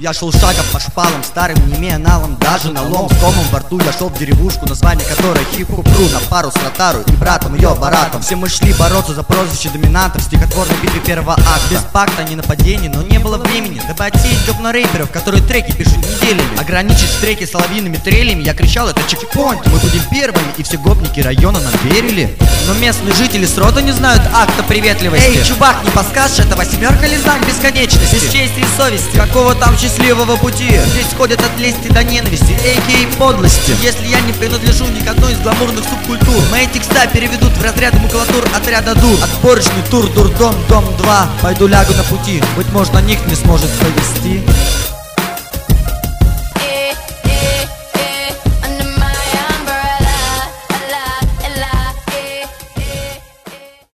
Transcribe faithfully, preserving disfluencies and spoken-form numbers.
Я шел шагом по шпалам, старым, не имея налом, даже налом. С комом во рту я шел в деревушку, название которой хип-хоп-ру. На пару с Ротару и братом ее баратом. Все мы шли бороться за прозвище доминантов в стихотворной битве первого акта. Без пакта, не нападений, но не было времени, дабы отсеять говно рэперов, которые треки пишут неделями. Ограничить треки соловьиными трелями, я кричал: это чекпоинт, мы будем первыми. И все гопники района нам верили. Но местные жители сроду не знают акта приветливости. Эй, чувак, не подскажешь, это восьмерка или знак бесконечности? Без чести и совести, какого там счастливого пути? Здесь ходят от лести до ненависти, а.к.а. подлости. Если я не принадлежу ни к одной из гламурных субкультур, мои текста переведут в разряд макулатур отряда дур. Отборочный тур, дурдом, дом два. Пойду лягу на пути, быть может на них не сможет повести.